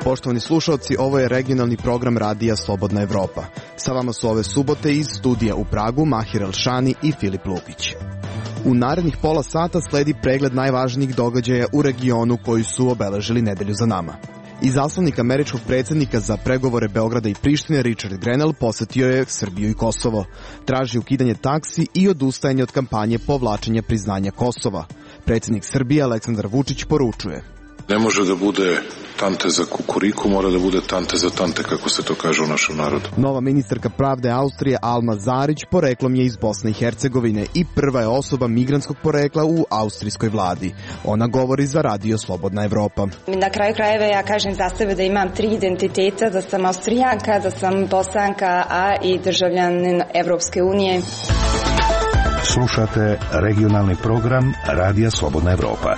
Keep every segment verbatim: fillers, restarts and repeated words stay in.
Poštovani slušalci, ovo je regionalni program radija Slobodna Evropa. Sa vama su ove subote iz studija u Pragu Mahir Elšani i Filip Lukić. U narednih pola sata sledi pregled najvažnijih događaja u regionu koji su obeležili nedelju za nama. Izaslanik američkog predsjednika za pregovore Beograda i Prištine Richard Grenell posetio je Srbiju i Kosovo. Traži ukidanje taksi i odustajanje od kampanje povlačenja priznanja Kosova. Predsjednik Srbije Aleksandar Vučić poručuje: Ne može da bude tante za kukuriku, mora da bude tante za tante, kako se to kaže u našem narodu. Nova ministarka pravde Austrije Alma Zarić poreklom je iz Bosne i Hercegovine i prva je osoba migrantskog porekla u austrijskoj vladi. Ona govori za radio Slobodna Evropa. Na kraju krajeva ja kažem za sebe da imam tri identiteta, da sam Austrijanka, da sam Bosanka, a i državljanin Evropske unije. Slušate regionalni program Radija Slobodna Evropa.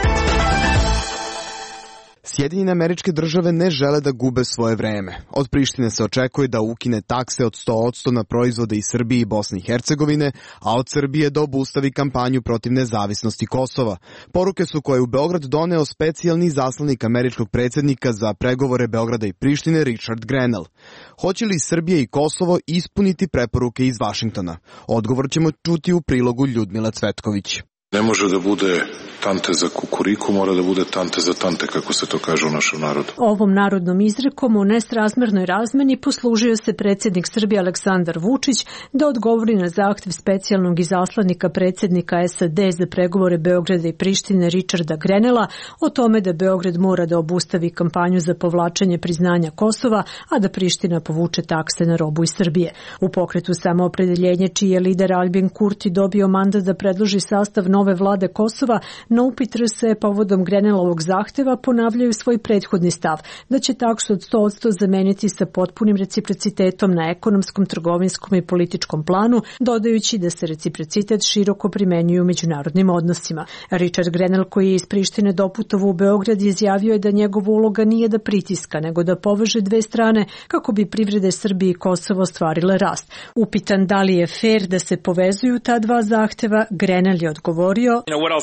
Sjedinjene Američke Države ne žele da gube svoje vreme. Od Prištine se očekuje da ukine takse od sto posto na proizvode iz Srbije i Bosne i Hercegovine, a od Srbije da obustavi kampanju protiv nezavisnosti Kosova. Poruke su koje u Beograd doneo specijalni izaslanik američkog predsjednika za pregovore Beograda i Prištine Richard Grenell. Hoće li Srbija i Kosovo ispuniti preporuke iz Vašingtona? Odgovor ćemo čuti u prilogu Ljudmile Cvetković. Ne može da bude tante za kukuriku, mora da bude tante za tante, kako se to kaže u našem narodu. Ovom narodnom izrekom o nesrazmernoj razmeni poslužio se predsjednik Srbije Aleksandar Vučić da odgovori na zahtev specijalnog izaslanika predsjednika S A D za pregovore Beograda i Prištine Richarda Grenella o tome da Beograd mora da obustavi kampanju za povlačenje priznanja Kosova, a da Priština povuče takse na robu iz Srbije. U pokretu Samoopredeljenje, čiji je lider Albin Kurti dobio mandat da predloži sastav nove vlade Kosova, na upit R S E povodom Grenellovog zahteva ponavljaju svoj prethodni stav, da će taksu od sto posto zameniti sa potpunim reciprocitetom na ekonomskom, trgovinskom i političkom planu, dodajući da se reciprocitet široko primenjuje u međunarodnim odnosima. Richard Grenell, koji je iz Prištine doputovao u Beograd, izjavio je da njegova uloga nije da pritiska, nego da poveže dve strane kako bi privrede Srbije i Kosovo ostvarile rast. Upitan da li je fer da se povezuju ta dva zahteva, Grenell je odgovorio: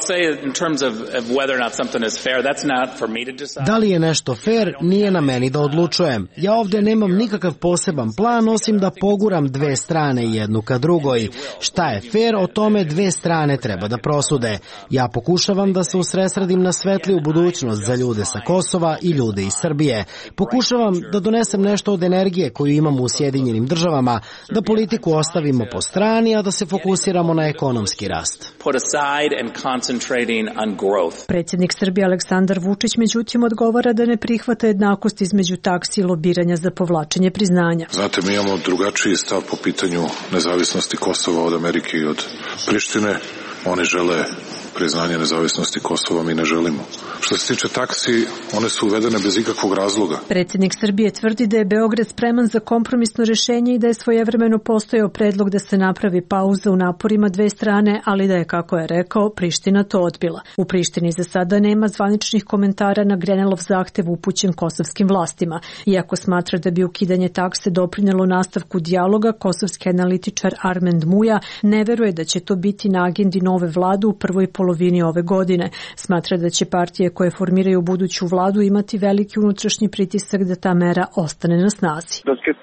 Da li je nešto fair, nije na meni da odlučujem. Ja ovdje nemam nikakav poseban plan, osim da poguram dve strane jednu ka drugoj. Šta je fair, o tome dve strane treba da prosude. Ja pokušavam da se usredsredim na svetliju budućnost za ljude sa Kosova i ljude iz Srbije. Pokušavam da donesem nešto od energije koju imamo u Sjedinjenim Državama, da politiku ostavimo po strani, a da se fokusiramo na ekonomski rast. Predsjednik Srbije Aleksandar Vučić međutim odgovara da ne prihvata jednakost između taksi i lobiranja za povlačenje priznanja. Znate, mi imamo drugačiji stav po pitanju nezavisnosti Kosova od Amerike i od Prištine. Oni žele priznanje nezavisnosti Kosova, mi ne želimo. Što se tiče taksi, one su uvedene bez ikakvog razloga. Predsjednik Srbije tvrdi da je Beograd spreman za kompromisno rješenje i da je svojevremeno postojao predlog da se napravi pauza u naporima dve strane, ali da je, kako je rekao, Priština to odbila. U Prištini za sada nema zvaničnih komentara na Grenellov zahtev upućen kosovskim vlastima. Iako smatra da bi ukidanje takse doprinelo nastavku dijaloga, kosovski analitičar Armend Muja ne veruje da će to biti na agendi nove vlade u prvoj polovini ove godine. Smatra da će partije koje formiraju buduću vladu imati veliki unutrašnji pritisak da ta mera ostane na snazi.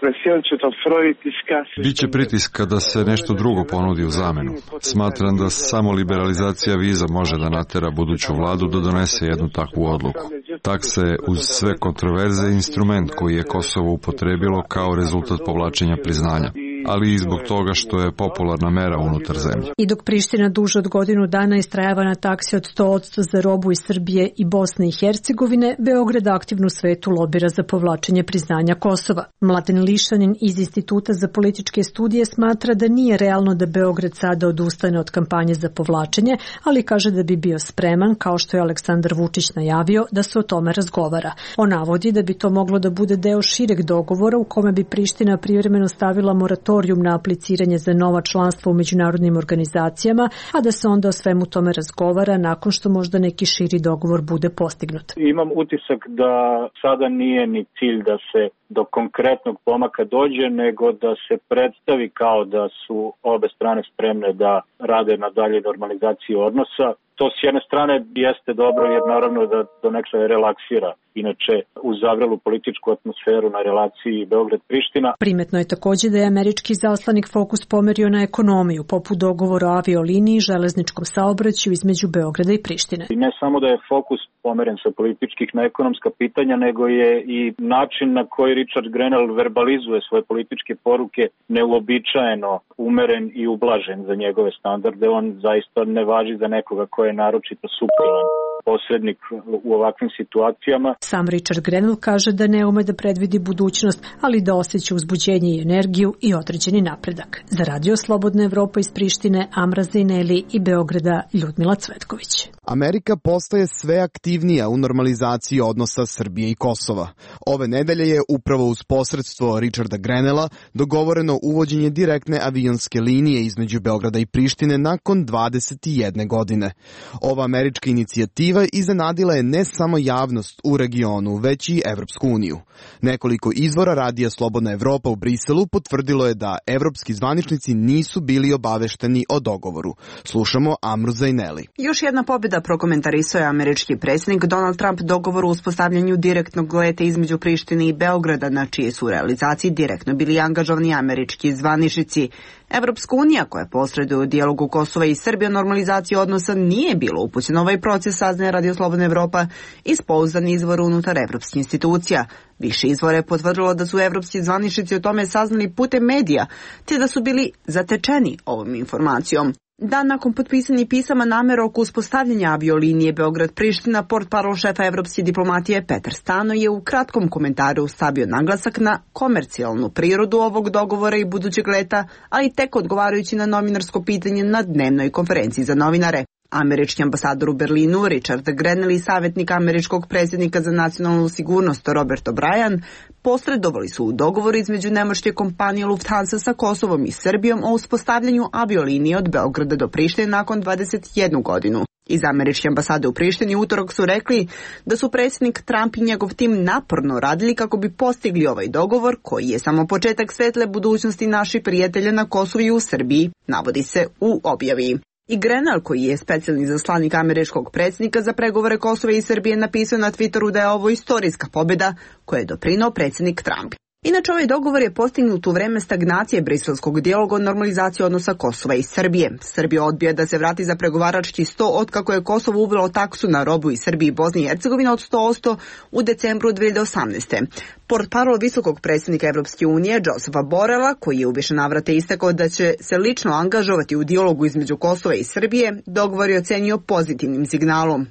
Biće pritiska da se nešto drugo ponudi u zamenu. Smatram da samo liberalizacija viza može da natera buduću vladu da donese jednu takvu odluku. Takse uz sve kontroverze je instrument koji je Kosovo upotrebilo kao rezultat povlačenja priznanja, ali i zbog toga što je popularna mera unutar zemlje. I dok Priština duže od godinu dana istrajava na taksi od sto posto za robu iz Srbije i Bosne i Hercegovine, Beograd aktivno u svetu lobira za povlačenje priznanja Kosova. Mladen Lišanin iz Instituta za političke studije smatra da nije realno da Beograd sada odustane od kampanje za povlačenje, ali kaže da bi bio spreman, kao što je Aleksandar Vučić najavio, da se o tome razgovara. On navodi da bi to moglo da bude deo šireg dogovora u kome bi Priština privremeno stavila moratorij na apliciranje za nova članstva u međunarodnim organizacijama, a da se onda o svemu tome razgovara nakon što možda neki širi dogovor bude postignut. Imam utisak da sada nije ni cilj da se do konkretnog pomaka dođe, nego da se predstavi kao da su obe strane spremne da rade na dalje normalizaciji odnosa. To s jedne strane jeste dobro jer naravno da donekle relaksira inače uz zavrelu političku atmosferu na relaciji Beograd-Priština. Primetno je takođe da je američki zaslanik fokus pomerio na ekonomiju, poput dogovora o avioliniji i železničkom saobraćaju između Beograda i Prištine. I ne samo da je fokus pomeren sa političkih na ekonomska pitanja, nego je i način na koji Richard Grenell verbalizuje svoje političke poruke neuobičajeno umeren i ublažen za njegove standarde. On zaista ne važi za nekoga ko je naročito suptilan posrednik u ovakvim situacijama. Sam Richard Grenell kaže da ne ume da predvidi budućnost, ali da osjeća uzbuđenje i energiju i određeni napredak. Za Radio Slobodna Evropa iz Prištine, Amra Zajneli i Beograda, Ljudmila Cvetković. Amerika postaje sve aktivnija u normalizaciji odnosa Srbije i Kosova. Ove nedelje je upravo uz posredstvo Richarda Grenella dogovoreno uvođenje direktne avionske linije između Beograda i Prištine nakon dvadeset jedne godine. Ova američka inicijativa iznenadila je ne samo javnost u regionu, već i Evropsku uniju. Nekoliko izvora Radija Slobodna Evropa u Briselu potvrdilo je da evropski zvaničnici nisu bili obavešteni o dogovoru. Slušamo Amru Zajneli. Još jedna pobjeda prokomentarisao je američki predsjednik Donald Trump dogovor o uspostavljanju direktnog leta između Prištine i Beograda, na čije su realizaciji direktno bili angažovani američki zvaničnici. Evropska unija, koja posreduje u dijalogu Kosova i Srbije o normalizaciji odnosa, nije bilo upućena ovaj proces, saznaje Radio Slobodna Evropa iz pouzdanih izvora unutar evropskih institucija. Više izvora je potvrdilo da su evropski zvaničnici o tome saznali putem medija, te da su bili zatečeni ovom informacijom. Dan nakon potpisanih pisama namera oko uspostavljanja aviolinije Beograd-Priština, portparol šefa evropske diplomatije Petar Stano je u kratkom komentaru stavio naglasak na komercijalnu prirodu ovog dogovora i budućeg leta, ali tek odgovarajući na novinarsko pitanje na dnevnoj konferenciji za novinare. Američki ambasador u Berlinu, Richard Grenell, i savjetnik američkog predsjednika za nacionalnu sigurnost Robert O'Brien posredovali su u dogovoru između nemačke kompanije Lufthansa sa Kosovom i Srbijom o uspostavljanju aviolinije od Beograda do Prištine nakon dvadeset jednu godinu. Iz američke ambasade u Prištini utorak su rekli da su predsjednik Trump i njegov tim naporno radili kako bi postigli ovaj dogovor, koji je samo početak svetle budućnosti naših prijatelja na Kosovu i u Srbiji, navodi se u objavi. I Grenell, koji je specijalni zaslanik američkog predsjednika za pregovore Kosova i Srbije, napisao na Twitteru da je ovo istorijska pobjeda koju je doprinao predsjednik Trump. Inače, ovaj dogovor je postignut u vreme stagnacije briselskog dijaloga o normalizaciji odnosa Kosova i Srbije. Srbija odbija da se vrati za pregovarački sto otkako je Kosovo uvelo taksu na robu iz Srbije i Bosne i Hercegovine od sto posto u decembru dve hiljade osamnaeste. Portparol visokog predsjednika Evropske unije Josefa Borela, koji je u više navrata istakao da će se lično angažovati u dijalogu između Kosova i Srbije, dogovor je ocenio pozitivnim signalom.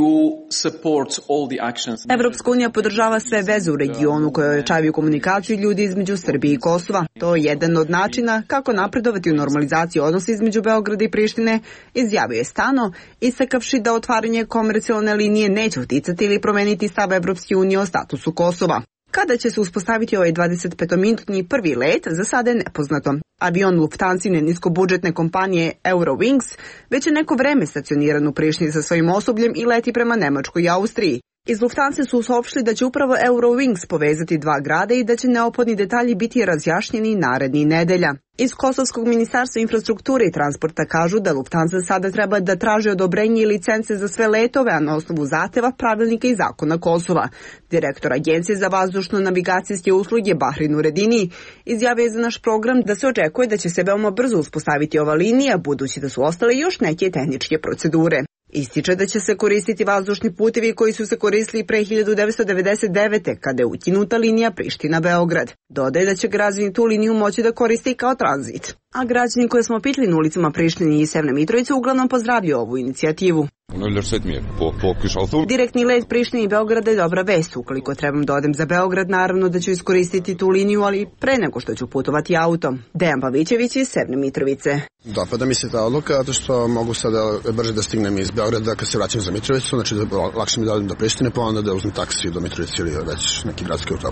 Evropska unija podržava sve veze u regionu koje ojačavaju komunikaciju ljudi između Srbije i Kosova. To je jedan od načina kako napredovati u normalizaciji odnosa između Beograda i Prištine, izjavio je Stano, istakavši da otvaranje komercijalne linije neće uticati ili promeniti stav Evropske unije o statusu Kosova. Kada će se uspostaviti ovaj dvadesetpetominutni prvi let, za sada je nepoznato. Avion Lufthansine niskobudžetne kompanije Eurowings već je neko vreme stacioniran u Prištini sa svojim osobljem i leti prema Nemačkoj i Austriji. Iz Lufthansa su saopštili da će upravo Eurowings povezati dva grada i da će neophodni detalji biti razjašnjeni narednih nedelja. Iz Kosovskog ministarstva infrastrukture i transporta kažu da Lufthansa sada treba da traži odobrenje i licence za sve letove, a na osnovu zahteva, pravilnika i zakona Kosova. Direktor Agencije za vazdušno-navigacijske usluge Bahrin Uredini izjavio je za naš program da se očekuje da će se veoma brzo uspostaviti ova linija, budući da su ostale još neke tehničke procedure. Ističe da će se koristiti vazdušni putevi koji su se koristili pre hiljadu devetsto devedeset devete. kada je ukinuta linija Priština-Beograd. Dodaje da će građani tu liniju moći da koriste i kao tranzit. A građani koje smo pitali na ulicama Prištine i Severne Mitrovice uglavnom pozdravljaju ovu inicijativu. Direktni let Prištine i Beograda je dobra vest. Ukoliko trebam da odem za Beograd, naravno da ću iskoristiti tu liniju, ali pre nego što ću putovati autom. Dejan Pavićević iz Severne Mitrovice. Dopada mi se ta odluka, zato što mogu sada brže da stignem iz Beograda kad se vraćam za Mitrovicu, znači da lakše mi da odem do Prištine, pa onda da uzmem taksi do Mitrovice ili već neki gradski autobus.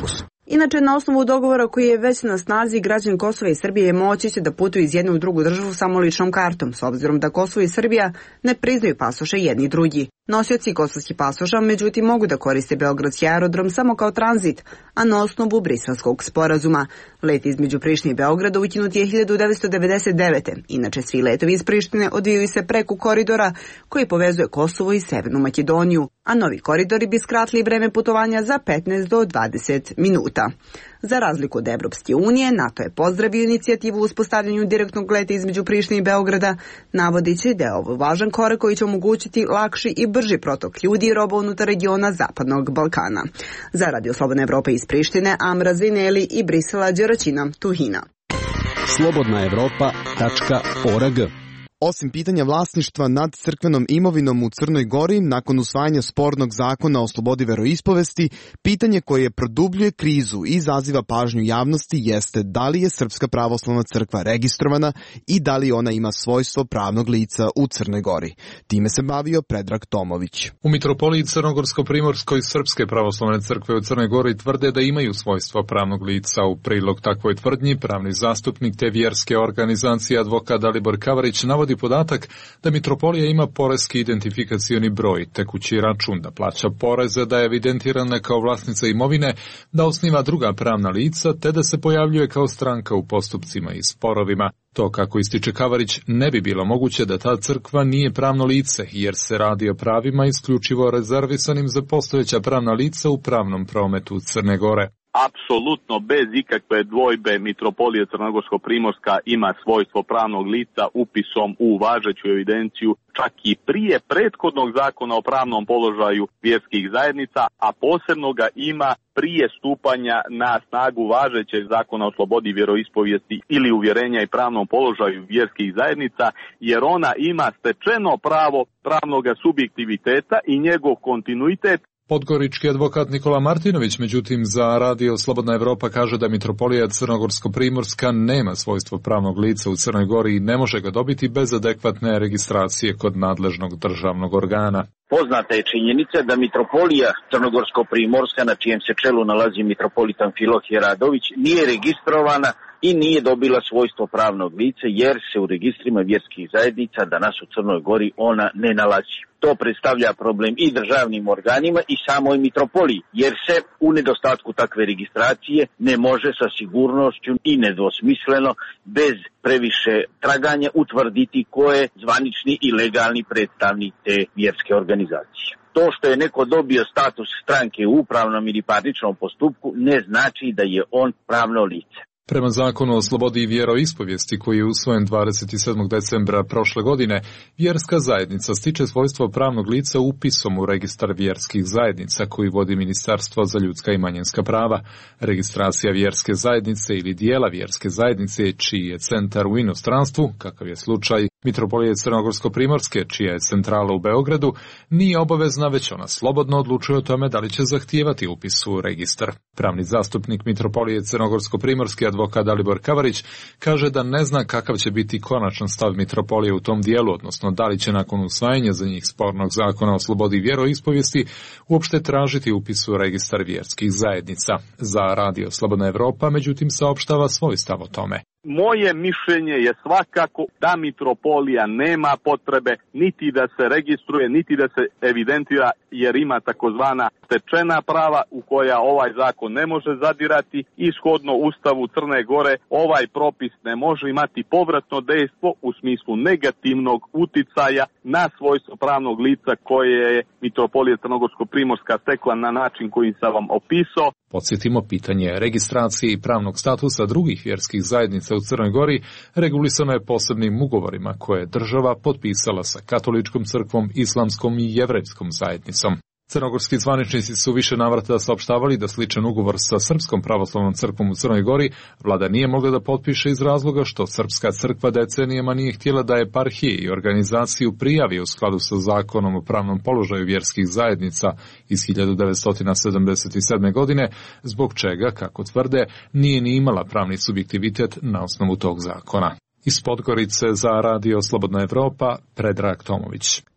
Inače, na osnovu dogovora koji je već na snazi, građani Kosova i Srbije moći će da putuju iz jedne u drugu državu samo ličnom kartom, s obzirom da Kosovo i Srbija ne priznaju pasoše jedni i drugi. Nosioci kosovskih pasoša, međutim, mogu da koriste beogradski aerodrom samo kao tranzit, a na osnovu Briselskog sporazuma. Let između Prištine i Beograda ukinut je hiljadu devetsto devedeset devete. Inače, svi letovi iz Prištine odvijaju se preko koridora koji povezuje Kosovo i Severnu Makedoniju, a novi koridori bi skratili vreme putovanja za petnaest do dvadeset minuta. Za razliku od Evropske unije, NATO je pozdravio inicijativu u uspostavljanju direktnog leta između Prištine i Beograda, navodeći da je ovo važan korak koji će omogućiti lakši i brži protok ljudi i roba unutar regiona Zapadnog Balkana. Za Radio Slobodna Evropa iz Prištine, Amra Zineli i Brisela Đeraćina Tuhina. slobodna evropa tačka org. Osim pitanja vlasništva nad crkvenom imovinom u Crnoj Gori, nakon usvajanja spornog zakona o slobodi veroispovesti, pitanje koje produbljuje krizu i izaziva pažnju javnosti jeste da li je Srpska pravoslavna crkva registrovana i da li ona ima svojstvo pravnog lica u Crnoj Gori. Time se bavio Predrag Tomović. U Mitropoliji Crnogorsko-Primorskoj Srpske pravoslavne crkve u Crnoj Gori tvrde da imaju svojstvo pravnog lica. U prilog takvoj tvrdnji pravni zastupnik te vjerske organizacije advokat Dalibor Kavarić navodi podatak da Mitropolija ima poreski identifikacioni broj, tekući račun, da plaća poreze, da je evidentirana kao vlasnica imovine, da osniva druga pravna lica, te da se pojavljuje kao stranka u postupcima i sporovima. To, kako ističe Kavarić, ne bi bilo moguće da ta crkva nije pravno lice, jer se radi o pravima isključivo rezervisanim za postojeća pravna lica u pravnom prometu Crne Gore. Apsolutno bez ikakve dvojbe Mitropolija Crnogorsko-Primorska ima svojstvo pravnog lica upisom u važeću evidenciju čak i prije prethodnog zakona o pravnom položaju vjerskih zajednica, a posebno ga ima prije stupanja na snagu važećeg zakona o slobodi vjeroispovijesti ili uvjerenja i pravnom položaju vjerskih zajednica, jer ona ima stečeno pravo pravnoga subjektiviteta i njegov kontinuitet. Podgorički advokat Nikola Martinović, međutim, za Radio Slobodna Evropa kaže da Mitropolija Crnogorsko-Primorska nema svojstvo pravnog lica u Crnoj Gori i ne može ga dobiti bez adekvatne registracije kod nadležnog državnog organa. Poznata je činjenica da Mitropolija Crnogorsko-Primorska, na čijem se čelu nalazi mitropolitan Filohije Radović, nije registrovana i nije dobila svojstvo pravnog lica, jer se u registrima vjerskih zajednica danas u Crnoj Gori ona ne nalazi. To predstavlja problem i državnim organima i samoj mitropoliji, jer se u nedostatku takve registracije ne može sa sigurnošću i nedvosmisleno, bez previše traganja, utvrditi ko je zvanični i legalni predstavnik te vjerske organizacije. To što je neko dobio status stranke u upravnom ili parničnom postupku ne znači da je on pravno lice. Prema zakonu o slobodi vjeroispovijesti koji je usvojen dvadeset sedmog decembra prošle godine, vjerska zajednica stiče svojstvo pravnog lica upisom u registar vjerskih zajednica koji vodi Ministarstvo za ljudska i manjinska prava. Registracija vjerske zajednice ili dijela vjerske zajednice čiji je centar u inostranstvu, kakav je slučaj Mitropolije Crnogorsko-Primorske, čija je centrala u Beogradu, nije obavezna, već ona slobodno odlučuje o tome da li će zahtijevati upis u registar. Pravni zastupnik Mitropolije Crnogorsko-Primorske advokat Dalibor Kavarić kaže da ne zna kakav će biti konačan stav Mitropolije u tom dijelu, odnosno da li će nakon usvajanja za njih spornog zakona o slobodi vjeroispovijesti uopšte tražiti upis u registar vjerskih zajednica. Za Radio Slobodna Evropa, međutim, saopštava svoj stav o tome. Moje mišljenje je svakako da Mitropolija nema potrebe niti da se registruje, niti da se evidentira, jer ima takozvana stečena prava u koja ovaj zakon ne može zadirati i shodno Ustavu Crne Gore ovaj propis ne može imati povratno dejstvo u smislu negativnog uticaja na svojstvo pravnog lica koje je Mitropolija Crnogorsko-Primorska stekla na način koji sam vam opisao. Podsjetimo, pitanje registracije i pravnog statusa drugih vjerskih zajednica u Crnoj Gori regulisano je posebnim ugovorima koje je država potpisala sa katoličkom crkvom, islamskom i jevrejskom zajednicom. Crnogorski zvaničnici su više navrata saopštavali da sličan ugovor sa Srpskom pravoslavnom crkvom u Crnoj Gori vlada nije mogla da potpiše iz razloga što Srpska crkva decenijama nije htjela da eparhije i organizaciju prijavi u skladu sa zakonom o pravnom položaju vjerskih zajednica iz hiljadu devetsto sedamdeset sedme. godine, zbog čega, kako tvrde, nije ni imala pravni subjektivitet na osnovu tog zakona. Iz Podgorice za Radio Slobodna Evropa, Predrag Tomović.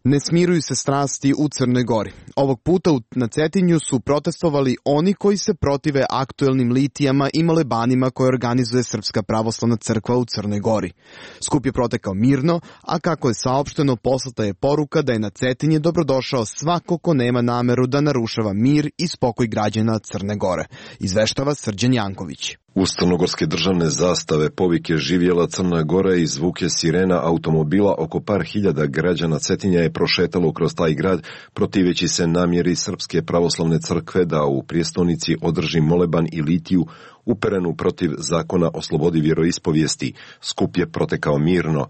Ne smiruju se strasti u Crnoj Gori. Ovog puta na Cetinju su protestovali oni koji se protive aktuelnim litijama i molebanima koje organizuje Srpska pravoslavna crkva u Crnoj Gori. Skup je protekao mirno, a kako je saopšteno, poslata je poruka da je na Cetinje dobrodošao svako ko nema nameru da narušava mir i spokoj građana Crne Gore, izveštava Srđan Janković. Uz crnogorske državne zastave, povike živjela Crna Gora i zvuke sirena automobila, oko par hiljada građana Cetinja je prošetalo kroz taj grad, protiveći se namjeri Srpske pravoslavne crkve da u prijestolnici održi moleban i litiju uperenu protiv zakona o slobodi vjeroispovijesti. Skup je protekao mirno.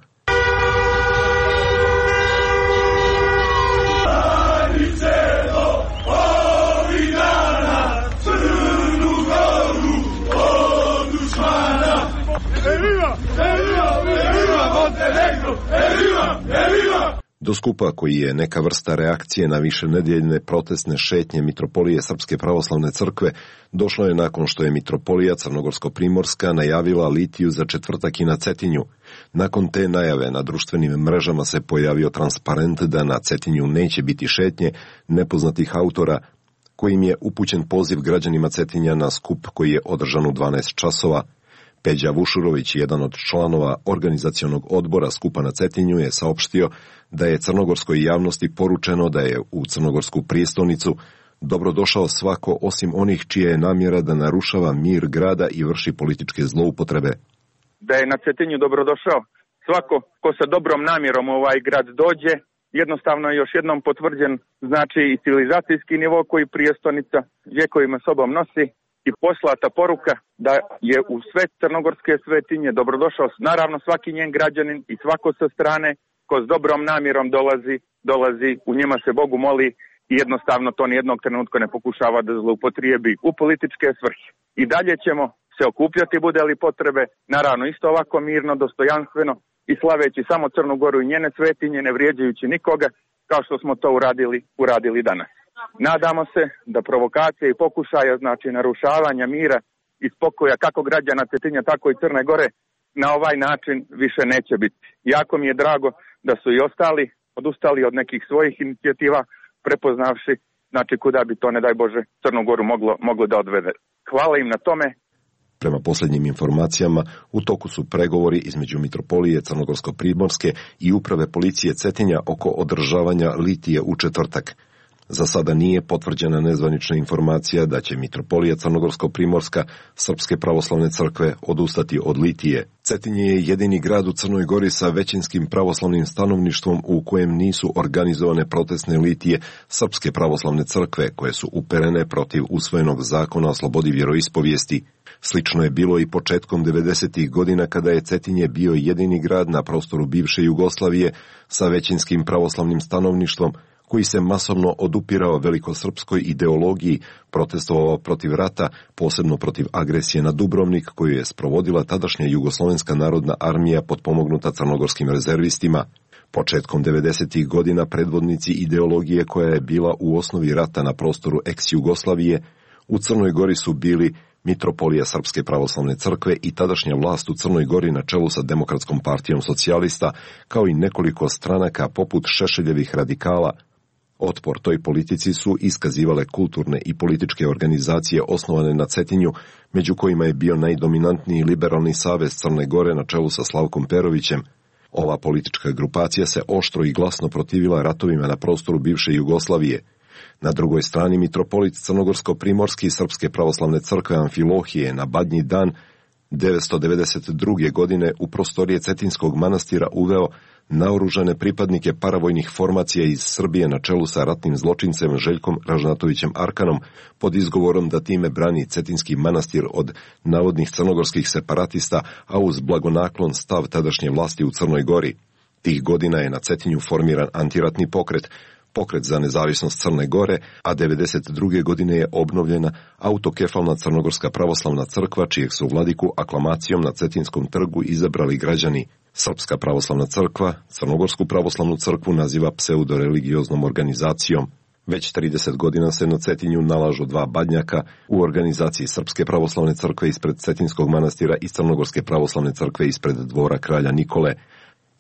Do skupa, koji je neka vrsta reakcije na višenedeljne protestne šetnje Mitropolije Srpske pravoslavne crkve, došlo je nakon što je Mitropolija Crnogorsko-Primorska najavila litiju za četvrtak i na Cetinju. Nakon te najave na društvenim mrežama se pojavio transparent da na Cetinju neće biti šetnje nepoznatih autora, kojim je upućen poziv građanima Cetinja na skup koji je održan u dvanaest časova. Peđa Vušurović, jedan od članova organizacionog odbora skupa na Cetinju, je saopštio da je crnogorskoj javnosti poručeno da je u crnogorsku prijestolnicu dobrodošao svako osim onih čija je namjera da narušava mir grada i vrši političke zloupotrebe. Da je na Cetinju dobrodošao svako ko sa dobrom namjerom u ovaj grad dođe, jednostavno je još jednom potvrđen znači i civilizacijski nivo koji prijestolnica vjekovima sobom nosi, i poslata poruka da je u sve crnogorske svetinje dobrodošao naravno svaki njen građanin i svako sa strane ko s dobrom namjerom dolazi, dolazi, u njima se Bogu moli i jednostavno to nijednog trenutka ne pokušava da zloupotrijebi u političke svrhe. I dalje ćemo se okupljati bude li potrebe, naravno isto ovako mirno, dostojanstveno i slaveći samo Crnu Goru i njene svetinje, ne vrijeđajući nikoga, kao što smo to uradili, uradili danas. Nadamo se da provokacije i pokušaja, znači narušavanja mira i spokoja kako građana Cetinja, tako i Crne Gore, na ovaj način više neće biti. Jako mi je drago da su i ostali odustali od nekih svojih inicijativa, prepoznavši znači kuda bi to, ne daj Bože, Crnu Goru moglo, moglo da odvede. Hvala im na tome. Prema posljednjim informacijama, u toku su pregovori između Mitropolije Crnogorsko-Primorske i uprave policije Cetinja oko održavanja litije u četvrtak. Za sada nije potvrđena nezvanična informacija da će Mitropolija Crnogorsko-Primorska Srpske pravoslavne crkve odustati od litije. Cetinje je jedini grad u Crnoj Gori sa većinskim pravoslavnim stanovništvom u kojem nisu organizovane protestne litije Srpske pravoslavne crkve koje su uperene protiv usvojenog zakona o slobodi vjeroispovijesti. Slično je bilo i početkom devedesetih godina kada je Cetinje bio jedini grad na prostoru bivše Jugoslavije sa većinskim pravoslavnim stanovništvom koji se masovno odupirao velikosrpskoj ideologiji, protestovao protiv rata, posebno protiv agresije na Dubrovnik koju je sprovodila tadašnja Jugoslovenska narodna armija potpomognuta crnogorskim rezervistima. Početkom devedesetih godina predvodnici ideologije koja je bila u osnovi rata na prostoru ex-Jugoslavije u Crnoj Gori su bili Mitropolija Srpske pravoslavne crkve i tadašnja vlast u Crnoj Gori na čelu sa Demokratskom partijom socijalista, kao i nekoliko stranaka poput Šešeljevih radikala. Otpor toj politici su iskazivale kulturne i političke organizacije osnovane na Cetinju, među kojima je bio najdominantniji Liberalni savez Crne Gore na čelu sa Slavkom Perovićem. Ova politička grupacija se oštro i glasno protivila ratovima na prostoru bivše Jugoslavije. Na drugoj strani mitropolit Crnogorsko-Primorski Srpske pravoslavne crkve Amfilohije na Badnji dan devetsto devedeset druge. godine u prostorije Cetinskog manastira uveo naoružane pripadnike paravojnih formacija iz Srbije na čelu sa ratnim zločincem Željkom Ražnatovićem Arkanom pod izgovorom da time brani Cetinski manastir od navodnih crnogorskih separatista, a uz blagonaklon stav tadašnje vlasti u Crnoj Gori. Tih godina je na Cetinju formiran antiratni pokret, pokret za nezavisnost Crne Gore, a devedeset druge. godine je obnovljena autokefalna Crnogorska pravoslavna crkva, čijeg su vladiku aklamacijom na Cetinskom trgu izabrali građani. Srpska pravoslavna crkva Crnogorsku pravoslavnu crkvu naziva pseudoreligioznom organizacijom. Već trideset godina se na Cetinju nalažu dva badnjaka u organizaciji Srpske pravoslavne crkve ispred Cetinskog manastira i Crnogorske pravoslavne crkve ispred dvora kralja Nikole.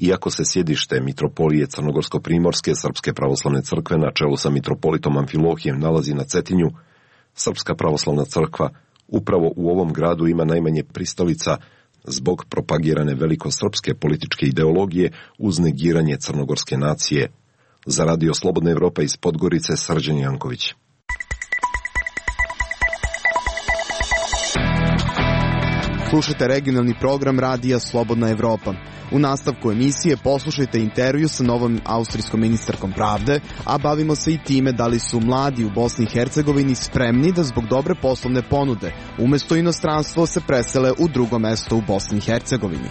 Iako se sjedište mitropolije Crnogorsko-primorske Srpske pravoslavne crkve na čelu sa mitropolitom Amfilohijem nalazi na Cetinju, Srpska pravoslavna crkva upravo u ovom gradu ima najmanje pristalica zbog propagirane velikosrpske političke ideologije uz negiranje crnogorske nacije. Za Radio Slobodna Evropa iz Podgorice, Srđan Janković. Slušajte regionalni program Radija Slobodna Evropa. U nastavku emisije poslušajte intervju sa novom austrijskom ministarkom pravde, a bavimo se i time da li su mladi u Bosni i Hercegovini spremni da zbog dobre poslovne ponude umesto inostranstvo se presele u drugo mesto u Bosni i Hercegovini.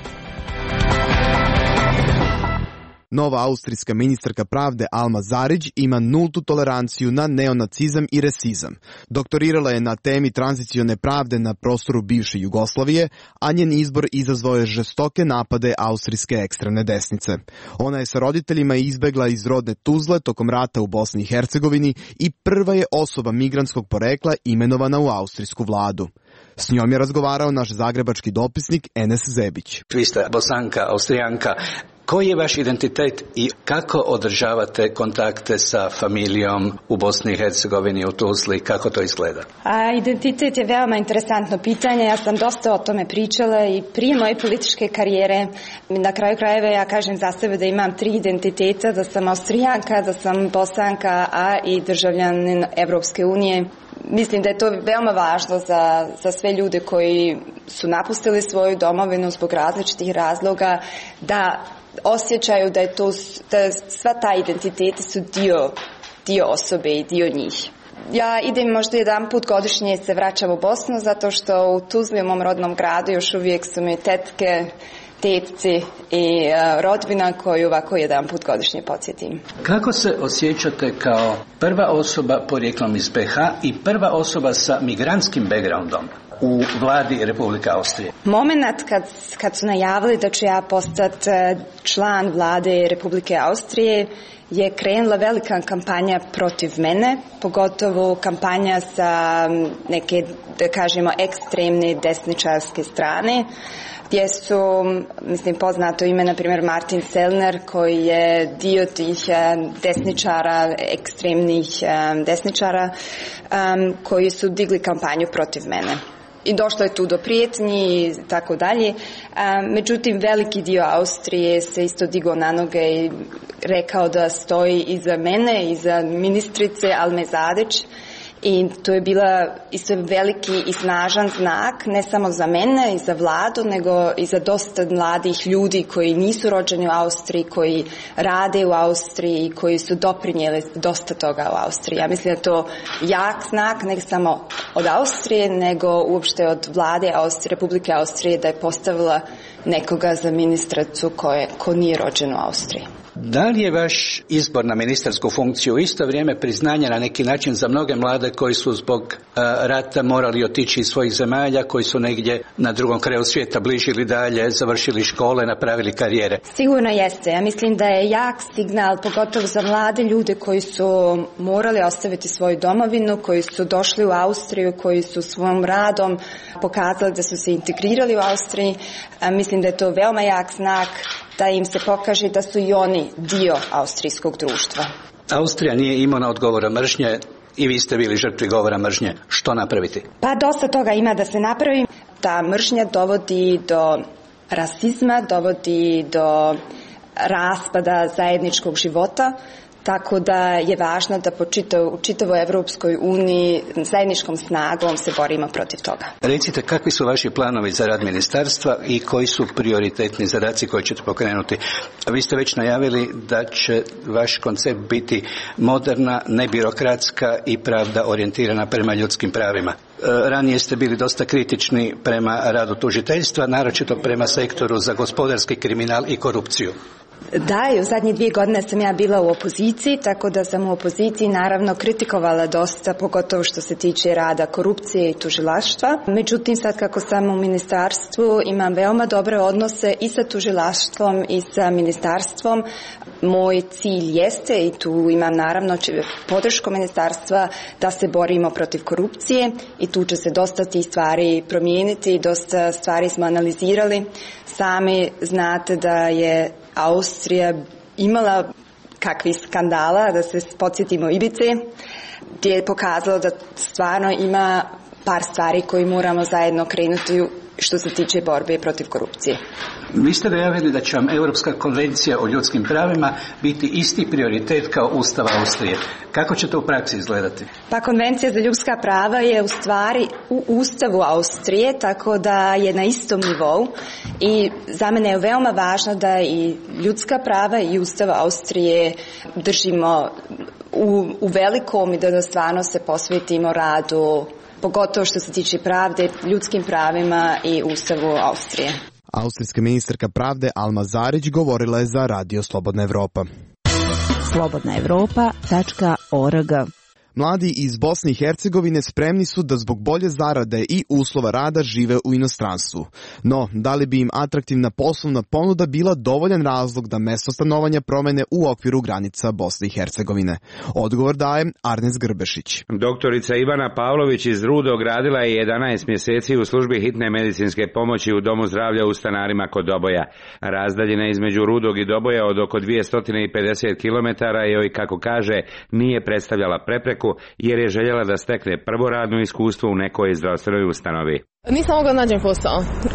Nova austrijska ministarka pravde Alma Zarić ima nultu toleranciju na neonacizam i rasizam. Doktorirala je na temi tranzicione pravde na prostoru bivše Jugoslavije, a njen izbor izazvao je žestoke napade austrijske ekstremne desnice. Ona je sa roditeljima izbegla iz rodne Tuzle tokom rata u Bosni i Hercegovini i prva je osoba migrantskog porekla imenovana u austrijsku vladu. S njom je razgovarao naš zagrebački dopisnik Enes Zebić. Vi ste Bosanka, Austrijanka. Koji je vaš identitet i kako održavate kontakte sa familijom u Bosni i Hercegovini, u Tuzli, kako to izgleda? A, identitet je veoma interesantno pitanje, ja sam dosta o tome pričala i prije moje političke karijere. Na kraju krajeva ja kažem za sebe da imam tri identiteta, da sam Austrijanka, da sam Bosanka, a i državljanin Evropske unije. Mislim da je to veoma važno za, za sve ljude koji su napustili svoju domovinu zbog različitih razloga, da osjećaju da je to, da sva ta identiteti su dio, dio osobe i dio njih. Ja idem možda jedan put godišnje se vraćam u Bosnu zato što u Tuzli, u mom rodnom gradu, još uvijek su mi tetke, tetci i uh, rodbina koju ovako jedan put godišnje podsjetim. Kako se osjećate kao prva osoba porijeklom iz be ha i prva osoba sa migrantskim backgroundom u vladi Republike Austrije? Moment kad, kad su najavili da ću ja postati član vlade Republike Austrije je krenula velika kampanja protiv mene, pogotovo kampanja sa neke, da kažemo, ekstremne desničarske strane, gdje su, mislim, poznato ime, na primjer, Martin Sellner, koji je dio tih desničara, ekstremnih desničara, koji su digli kampanju protiv mene. I došlo je tu do prijetnji i tako dalje. Međutim, veliki dio Austrije se isto digao na noge i rekao da stoji iza mene, iza ministrice Alme Zarić. I to je bila isto veliki i snažan znak, ne samo za mene i za vladu, nego i za dosta mladih ljudi koji nisu rođeni u Austriji, koji rade u Austriji, koji su doprinijeli dosta toga u Austriji. Ja mislim da je to jak znak, ne samo od Austrije, nego uopšte od vlade Austrije, Republike Austrije, da je postavila nekoga za ministricu koje, ko nije rođen u Austriji. Da li je vaš izbor na ministarsku funkciju isto vrijeme priznanja na neki način za mnoge mlade koji su zbog uh, rata morali otići iz svojih zemalja, koji su negdje na drugom kraju svijeta bližili dalje, završili škole, napravili karijere? Sigurno jeste. Ja mislim da je jak signal, pogotovo za mlade ljude koji su morali ostaviti svoju domovinu, koji su došli u Austriju, koji su svojim radom pokazali da su se integrirali u Austriji. A mislim da je to veoma jak znak da im se pokaže da su i oni dio austrijskog društva. Austrija nije imuna od govora mržnje i vi ste bili žrtvi govora mržnje. Što napraviti? Pa dosta toga ima da se napravi. Ta mržnja dovodi do rasizma, dovodi do raspada zajedničkog života, tako da je važno da po čitav, u čitavoj Evropskoj uniji zajedničkom snagom se borimo protiv toga. Recite, kakvi su vaši planovi za rad ministarstva i koji su prioritetni zadaci koje ćete pokrenuti? Vi ste već najavili da će vaš koncept biti moderna, nebirokratska i pravda orijentirana prema ljudskim pravima. Ranije ste bili dosta kritični prema radu tužiteljstva, naročito prema sektoru za gospodarski kriminal i korupciju. Da, i u zadnje dvije godine sam ja bila u opoziciji, tako da sam u opoziciji naravno kritikovala dosta, pogotovo što se tiče rada korupcije i tužilaštva. Međutim, sad kako sam u ministarstvu, imam veoma dobre odnose i sa tužilaštvom i sa ministarstvom. Moj cilj jeste, i tu imam naravno podršku ministarstva, da se borimo protiv korupcije i tu će se dosta tih stvari promijeniti, dosta stvari smo analizirali. Sami znate da je Austrija imala kakvih skandala, da se podsjetimo Ibice, gdje je pokazalo da stvarno ima par stvari koje moramo zajedno krenuti što se tiče borbe protiv korupcije. Vi ste najavili da će vam Europska konvencija o ljudskim pravima biti isti prioritet kao Ustav Austrije. Kako će to u praksi izgledati? Pa konvencija za ljudska prava je u stvari u Ustavu Austrije, tako da je na istom nivou i za mene je veoma važno da i ljudska prava i Ustav Austrije držimo u, u velikom i da stvarno se posvetimo radu, pogotovo što se tiče pravde, ljudskim pravima i Ustavu Austrije. Austrijska ministarka pravde Alma Zarić govorila je za Radio Slobodna Evropa. slobodna evropa tačka org. Mladi iz Bosne i Hercegovine spremni su da zbog bolje zarade i uslova rada žive u inostranstvu. No, da li bi im atraktivna poslovna ponuda bila dovoljan razlog da mesto stanovanja promene u okviru granica Bosne i Hercegovine? Odgovor daje Arnes Grbešić. Doktorica Ivana Pavlović iz Rudog radila je jedanaest mjeseci u službi hitne medicinske pomoći u Domu zdravlja u Stanarima kod Doboja. Razdaljina između Rudog i Doboja od oko dvjesto pedeset kilometara joj, kako kaže, nije predstavljala prepreku jer je željela da stekne prvo radno iskustvo u nekoj zdravstvenoj ustanovi. Nisam mogla nađem posao.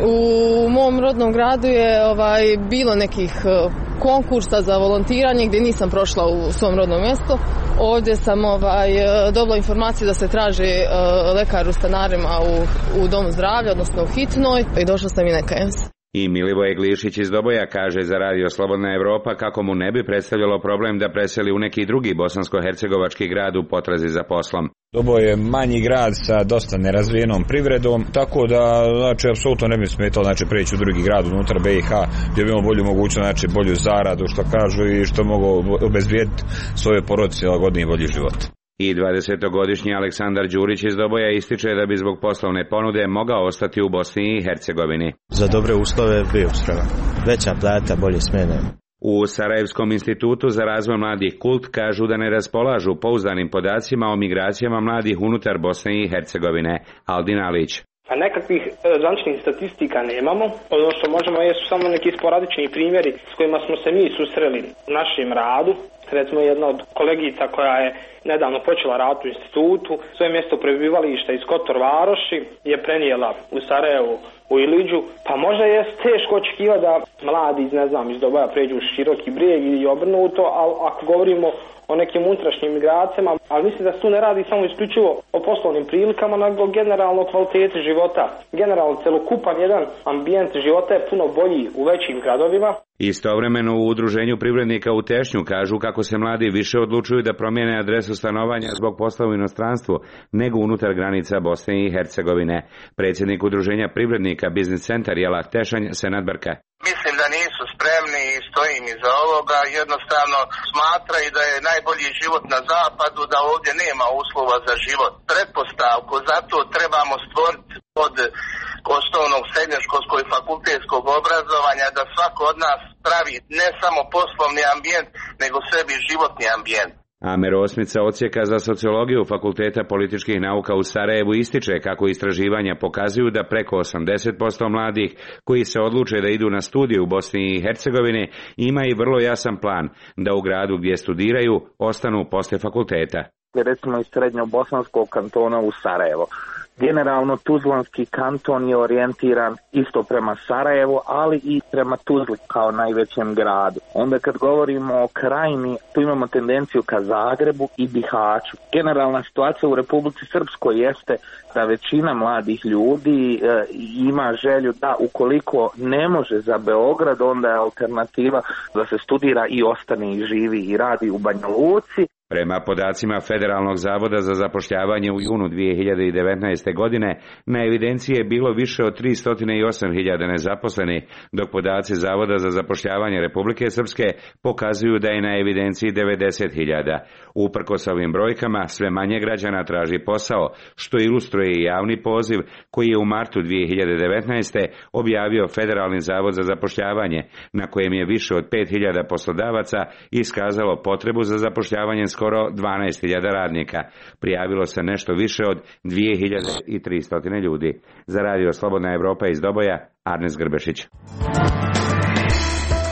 U mom rodnom gradu je ovaj, bilo nekih konkursa za volontiranje gdje nisam prošla u svom rodnom mjestu. Ovdje sam ovaj, dobila informaciju da se traži uh, lekar u Stanarima u, u Domu zdravlja, odnosno u hitnoj, i došla sam i nekajem se. I Milivoje Glišić iz Doboja kaže za Radio Slobodna Evropa kako mu ne bi predstavljalo problem da preseli u neki drugi bosansko-hercegovački grad u potrazi za poslom. Doboj je manji grad sa dosta nerazvijenom privredom, tako da znači apsolutno ne bi smetalo znači preći u drugi grad unutar B i H gdje bi imao bolju mogućnost, znači bolju zaradu što kažu i što mogu obezbijediti svoje porodice lagodniji bolji život. I dvadesetogodišnji Aleksandar Đurić iz Doboja ističe da bi zbog poslovne ponude mogao ostati u Bosni i Hercegovini. Za dobre uslove bio spreman. Veća plata, bolje smjene. U Sarajevskom institutu za razvoj mladih Kult kažu da ne raspolažu pouzdanim podacima o migracijama mladih unutar Bosne i Hercegovine. Aldin Alić. Pa nekakvih zvaničnih statistika nemamo. Ono što možemo jesu samo neki sporadični primjeri s kojima smo se mi susreli u našem radu. Recimo jedna od kolegica koja je nedavno počela rad u institutu, svoje mjesto prebivališta iz Kotor Varoši je prenijela u Sarajevu u Iliđu, pa možda je teško očekivati da mladi iz, ne znam, iz Doboja pređu u Široki Brijeg i obrnuto, ali ako govorimo o nekim unutrašnjim migracijama, ali mislim da se tu ne radi samo isključivo o poslovnim prilikama, nego generalno kvaliteti života. Generalno celokupan jedan ambijent života je puno bolji u većim gradovima. Istovremeno u Udruženju privrednika u Tešnju kažu kako se mladi više odlučuju da promijene adresu stanovanja zbog posla u inostranstvu nego unutar granica Bosne i Hercegovine. Predsjednik Udruženja privrednika Biznis Centar Jelah Tešanj Senad Brka. Mislim da nisu spremni i stojim iza ovoga, jednostavno smatraju da je najbolji život na zapadu, da ovdje nema uslova za život. Pretpostavku zato trebamo stvoriti od osnovnog srednjoškolskog i fakultetskog obrazovanja da svako od nas pravi ne samo poslovni ambijent, nego sebi životni ambijent. Amer Osmica odsjeka za sociologiju Fakulteta političkih nauka u Sarajevu ističe kako istraživanja pokazuju da preko osamdeset posto mladih koji se odluče da idu na studije u Bosni i Hercegovini ima i vrlo jasan plan da u gradu gdje studiraju ostanu poslije fakulteta. Recimo iz srednjobosanskog kantona u Sarajevo. Generalno Tuzlanski kanton je orijentiran isto prema Sarajevu, ali i prema Tuzli kao najvećem gradu. Onda kad govorimo o krajini, tu imamo tendenciju ka Zagrebu i Bihaću. Generalna situacija u Republici Srpskoj jeste da većina mladih ljudi e, ima želju da ukoliko ne može za Beograd, onda je alternativa da se studira i ostane i živi i radi u Banja Luci. Prema podacima Federalnog zavoda za zapošljavanje u junu dvije hiljade devetnaeste. godine na evidenciji je bilo više od tristo osam hiljada nezaposlenih, dok podaci Zavoda za zapošljavanje Republike Srpske pokazuju da je na evidenciji devedeset hiljada. Uprkos ovim brojkama, sve manje građana traži posao, što ilustruje i javni poziv koji je u martu dvije hiljade devetnaeste. objavio Federalni zavod za zapošljavanje, na kojem je više od pet hiljada poslodavaca iskazalo potrebu za zapošljavanjem skoro dvanaest hiljada radnika. Prijavilo se nešto više od dvije hiljade tristo ljudi. Za Radio Slobodna Evropa iz Doboja, Arnes Grbešić.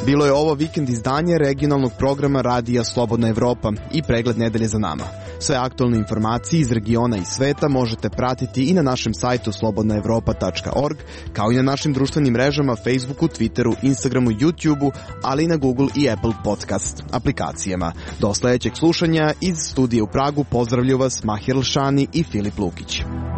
Bilo je ovo vikend izdanje regionalnog programa Radija Slobodna Evropa i pregled nedelje za nama. Sve aktualne informacije iz regiona i sveta možete pratiti i na našem sajtu slobodna evropa tačka org, kao i na našim društvenim mrežama Facebooku, Twitteru, Instagramu, YouTubeu, ali i na Google i Apple Podcast aplikacijama. Do sledećeg slušanja iz studija u Pragu pozdravlju vas Mahir Elšani i Filip Lukić.